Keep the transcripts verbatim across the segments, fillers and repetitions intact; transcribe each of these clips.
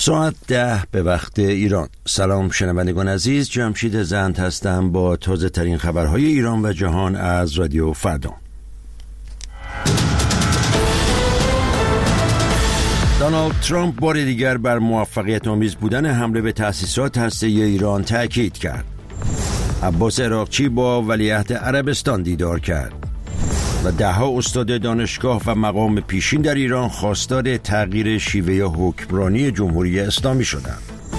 ساعت ده به وقت ایران. سلام شنوندگان عزیز، جمشید زند هستم با تازه ترین خبرهای ایران و جهان از رادیو فردا. دونالد ترامپ بار دیگر بر موفقیت آمیز بودن حمله به تأسیسات هسته‌ای ایران تأکید کرد. عباس عراقچی با ولیعهد عربستان دیدار کرد و دهها استاد دانشگاه و مقام پیشین در ایران خواستار تغییر شیوه حکمرانی جمهوری اسلامی شدند.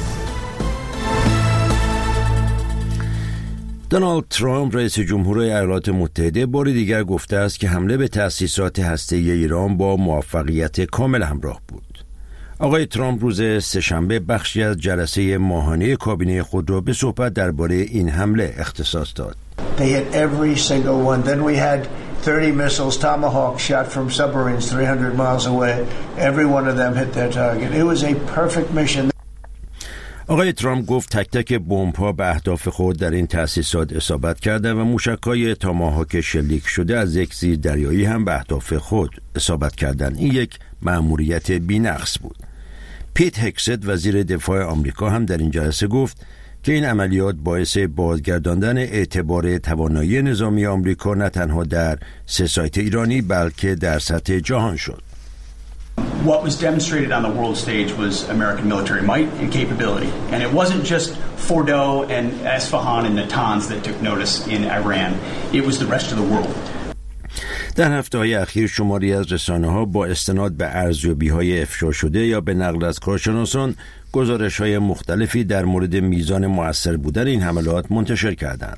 دونالد ترامپ رئیس جمهور ایالات متحده بار دیگر گفته است که حمله به تأسیسات هسته‌ای ایران با موفقیت کامل همراه بود. آقای ترامپ روز سه‌شنبه بخشی از جلسه ماهانه کابینه خود را به صحبت درباره این حمله اختصاص داد. They hit every single one. Then we had thirty missiles, Tomahawk, shot from submarines three hundred miles away. Every one of them hit their target. It was a perfect mission. آقای ترامپ گفت تک تک بمب‌ها به اهداف خود در این تأسیسات اصابت کردند و موشک‌های تاماهاک شلیک شده از یک زیر دریایی هم به اهداف خود اصابت کردند. این یک مأموریت بی‌نقص بود. پیت هکست وزیر دفاع آمریکا هم در این جلسه گفت که این عملیات باعث بازگرداندن اعتبار توانایی نظامی آمریکا نه تنها در سه سایت ایرانی بلکه در سطح جهان شد. What was demonstrated on the world stage was American military might and capability. And it wasn't just Fordo and Isfahan and Natanz that took notice in Iran. It was the rest of the world. در هفته‌های اخیر شماری از رسانه‌ها با استناد به ارزیابی‌های افشا شده یا به نقل از کارشناسان گزارش‌های مختلفی در مورد میزان مؤثر بودن این حملات منتشر کردند.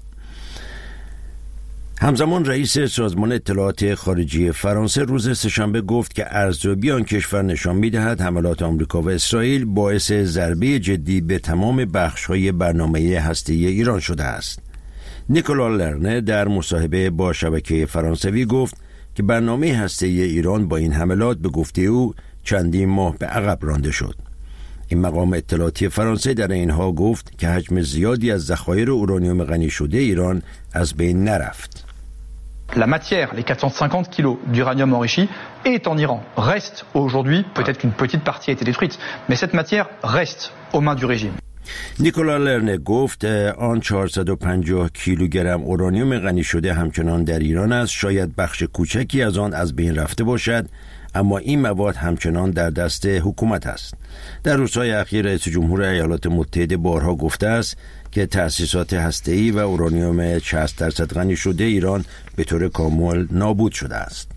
همزمان رئیس سازمان اطلاعات خارجی فرانسه روز سه‌شنبه گفت که ارزیابی آن کشور نشان می‌دهد حملات آمریکا و اسرائیل باعث ضربه جدی به تمام بخش‌های برنامه هسته‌ای ایران شده است. نیکولا لرنه در مصاحبه با شبکه فرانسوی گفت که برنامه هسته‌ای ایران با این حملات به گفته او چندین ماه به عقب رانده شد. این مقام اطلاعاتی فرانسه در اینها گفت که حجم زیادی از ذخایر اورانیوم غنی شده ایران از بین نرفت. La matière, les quatre cent cinquante kilos d'uranium enrichi est en Iran, reste aujourd'hui, peut-être qu'une petite partie a été détruite, mais cette matière reste aux mains du régime. نیکولا لرنه گفت آن چهارصد و پنجاه کیلوگرم اورانیوم غنی شده همچنان در ایران است. شاید بخش کوچکی از آن از بین رفته باشد، اما این مواد همچنان در دست حکومت است. در روزهای اخیر رئیس جمهور ایالات متحده بارها گفته است که تأسیسات هسته‌ای و اورانیوم شصت درصد غنی شده ایران به طور کامل نابود شده است.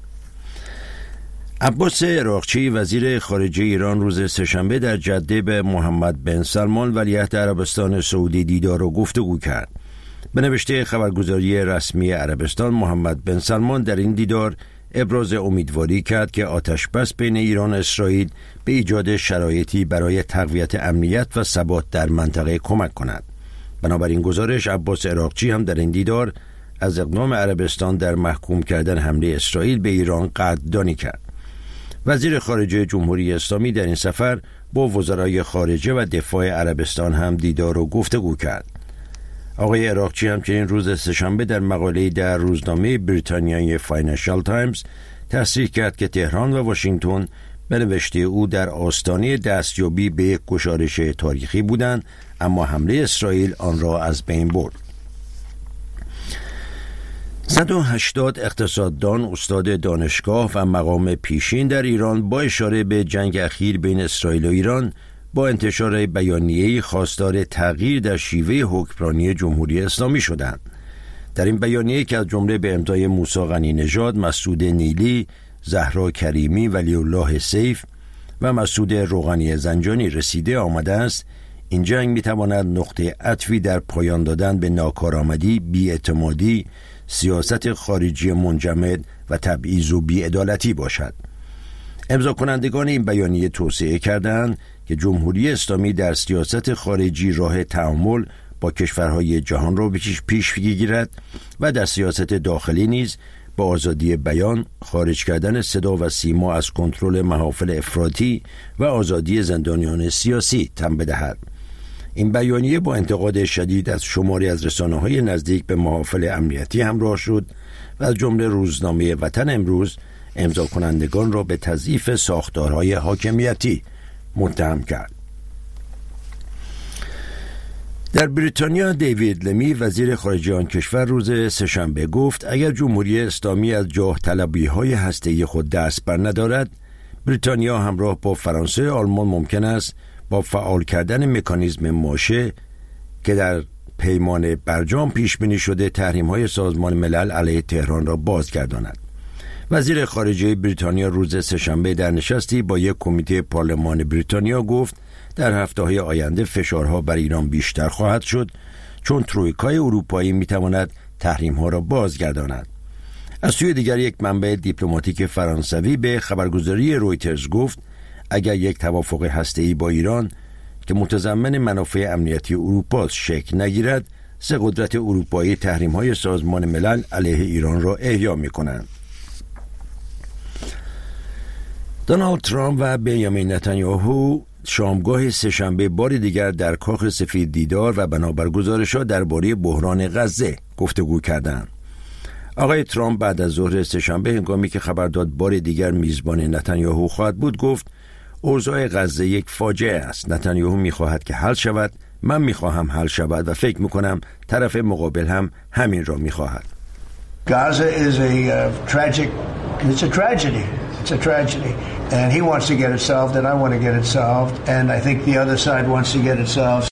عباس عراقچی وزیر خارجه ایران روز سه‌شنبه در جده به محمد بن سلمان ولیعهد عربستان سعودی دیدار و گفتگو کرد. به نوشته خبرگزاری رسمی عربستان، محمد بن سلمان در این دیدار ابراز امیدواری کرد که آتشبس بین ایران و اسرائیل به ایجاد شرایطی برای تقویت امنیت و ثبات در منطقه کمک کند. بنابراین گزارش عباس عراقچی هم در این دیدار از اقدام عربستان در محکوم کردن حمله اسرائیل به ایران قدردانی کرد. وزیر خارجه جمهوری اسلامی در این سفر با وزرای خارجه و دفاع عربستان هم دیدار و گفتگو کرد. آقای عراقچی همچنین روز سه‌شنبه در مقاله‌ای در روزنامه بریتانیای فاینانشال تایمز تصریح کرد که تهران و واشنگتن به نوشته او در آستانه دستیابی به یک گشایش تاریخی بودند، اما حمله اسرائیل آن را از بین برد. صد و هشتاد اقتصاددان، استاد دانشگاه و مقام پیشین در ایران با اشاره به جنگ اخیر بین اسرائیل و ایران با انتشار بیانیه‌ای خواستار تغییر در شیوه حکمرانی جمهوری اسلامی شدند. در این بیانیه که از جمله به امضای موسی غنی نژاد، مسعود نیلی، زهرا کریمی، ولی الله سیف و مسعود روغنی زنجانی رسیده آمده است، این جنگ می‌تواند نقطه عطفی در پایان دادن به ناکارآمدی، بی‌اعتمادی، سیاست خارجی منجمد و تبعیض و بی‌عدالتی باشد. امضا کنندگان این بیانیه توصیه کردند که جمهوری اسلامی در سیاست خارجی راه تعامل با کشورهای جهان را پیش گیرد و در سیاست داخلی نیز با آزادی بیان، خارج کردن صدا و سیما از کنترل محافل افراطی و آزادی زندانیان سیاسی تن بدهد. این بیانیه با انتقاد شدید از شماری از رسانه‌های نزدیک به محافل امنیتی همراه شد و از جمله روزنامه وطن امروز امضا کنندگان را به تضعیف ساختارهای حاکمیتی متهم کرد. در بریتانیا دیوید لمی وزیر خارجه آن کشور روز سه‌شنبه گفت اگر جمهوری اسلامی از جاه طلبی‌های هسته‌ای خود دست بر ندارد، بریتانیا همراه با فرانسه و آلمان ممکن است با فعال کردن مکانیزم ماشه که در پیمان برجام پیش بینی شده تحریم‌های سازمان ملل علیه تهران را بازگرداند. وزیر خارجه بریتانیا روز سه‌شنبه در نشستی با یک کمیته پارلمان بریتانیا گفت در هفته‌های آینده فشارها بر ایران بیشتر خواهد شد چون ترویکای اروپایی می‌تواند تحریم‌ها را بازگرداند. از سوی دیگر یک منبع دیپلماتیک فرانسوی به خبرگزاری رویترز گفت اگر یک توافق هسته‌ای با ایران که متضمن منافع امنیتی اروپا شکل نگیرد، سه قدرت اروپایی تحریم‌های سازمان ملل علیه ایران را احیا می‌کنند. دونالد ترامپ و بنیامین نتانیاهو شامگاه سه‌شنبه بار دیگر در کاخ سفید دیدار و بنابر گزارش‌ها درباره بحران غزه گفتگو کردند. آقای ترامپ بعد از ظهر سه‌شنبه هنگامی که خبر داد بار دیگر میزبان نتانیاهو خواهد بود گفت اوضاع غزه یک فاجعه است. نتانیاهو می‌خواهد که حل شود، من می‌خواهم حل شود و فکر می‌کنم طرف مقابل هم همین را می‌خواهد. Gaza is a uh, tragic it's a tragedy. It's a tragedy. And he wants to get it solved, and I want to get it solved, and I think the other side wants to get it solved.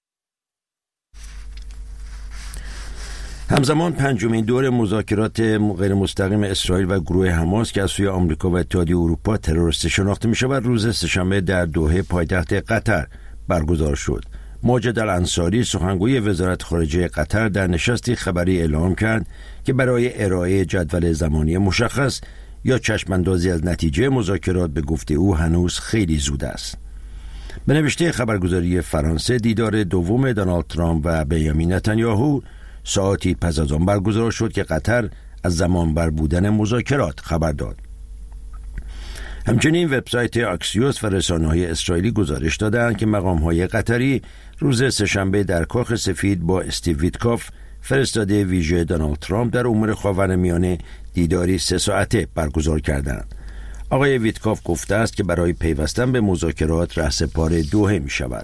همزمان پنجمین دور مذاکرات غیر مستقیم اسرائیل و گروه حماس که از سوی آمریکا و اتحادیه اروپا تروریستی شناخته می شود روز سه‌شنبه در دوحه پایتخت قطر برگزار شد. ماجد الانصاری سخنگوی وزارت خارجه قطر در نشستی خبری اعلام کرد که برای ارائه جدول زمانی مشخص یا چشماندازی از نتیجه مذاکرات به گفته او هنوز خیلی زود است. به نوشته خبرگزاری فرانسه دیدار دوم دونالد ترامپ و بنیامین نتانیاهو ساعتی پس از آن برگزار شد که قطر از زمان بر بودن مذاکرات خبر داد. همچنین وبسایت آکسیوس و رسانه‌های اسرائیلی گزارش دادند که مقام‌های قطری روز سه‌شنبه در کاخ سفید با استیو ویتکاف فرستاده ویژه دونالد ترامپ در امور خاورمیانه دیداری سه ساعته برگزار کردند. آقای ویتکاف گفته است که برای پیوستن به مذاکرات رهسپار دوحه می شود.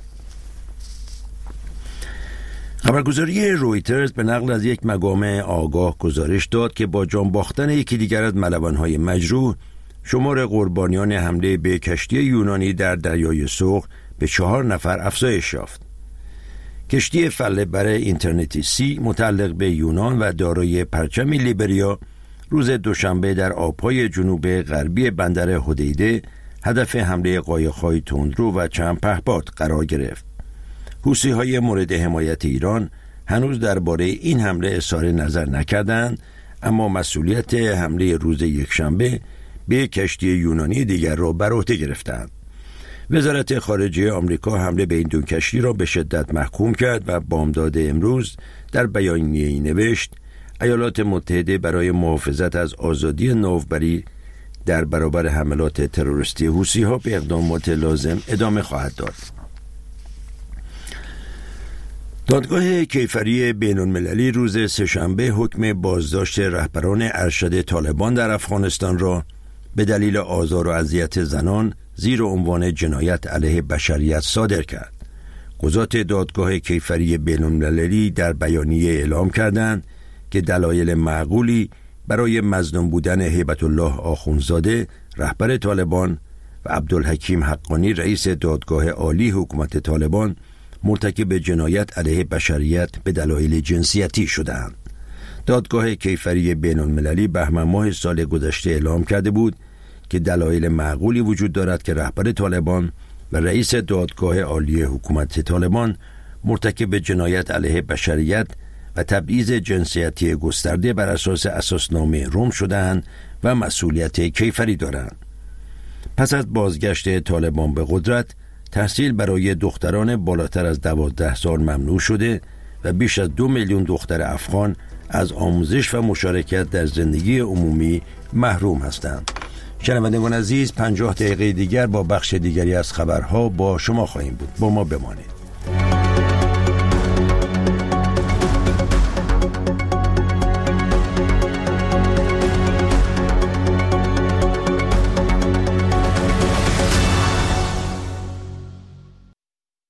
خبرگزاری رویترز به نقل از یک مقام آگاه گزارش داد که با جان باختن یکی دیگر از ملوان‌های مجروح، شمار قربانیان حمله به کشتی یونانی در دریای سرخ به چهار نفر افزایش یافت. کشتی فله بر اینترنتی سی متعلق به یونان و دارای پرچم لیبریا روز دوشنبه در آبهای جنوب غربی بندر حدیده هدف حمله قایق‌های تندرو و چند پهپاد قرار گرفت. حوثی‌های مورد حمایت ایران هنوز درباره این حمله اظهار نظر نکردند، اما مسئولیت حمله روز یکشنبه به کشتی یونانی دیگر را بر عهده گرفتند. وزارت خارجه آمریکا حمله به این دو کشتی را به شدت محکوم کرد و بامداد امروز در بیانیه‌ای نوشت ایالات متحده برای محافظت از آزادی ناوبری در برابر حملات تروریستی حوثی‌ها به اقدامات لازم ادامه خواهد داد. دادگاه کیفری بین‌المللی روز سه‌شنبه حکم بازداشت رهبران ارشد طالبان در افغانستان را به دلیل آزار و اذیت زنان زیر عنوان جنایت علیه بشریت صادر کرد. قضات دادگاه کیفری بین‌المللی در بیانیه اعلام کردند که دلایل معقولی برای مظنون بودن هیبت الله آخوندزاده رهبر طالبان و عبدالحکیم حقانی رئیس دادگاه عالی حکومت طالبان مرتکب جنایت علیه بشریت به دلایل جنسیتی شدند. دادگاه کیفری بین‌المللی بهمن ماه سال گذشته اعلام کرده بود که دلایل معقولی وجود دارد که رهبر طالبان و رئیس دادگاه عالی حکومت طالبان مرتکب جنایت علیه بشریت و تبعیض جنسیتی گسترده بر اساس اساسنامه روم شدند و مسئولیت کیفری دارند. پس از بازگشت طالبان به قدرت، تحصیل برای دختران بالاتر از دوازده سال ممنوع شده و بیش از دو میلیون دختر افغان از آموزش و مشارکت در زندگی عمومی محروم هستند. شنوندگان عزیز، پنجاه دقیقه دیگر با بخش دیگری از خبرها با شما خواهیم بود. با ما بمانید.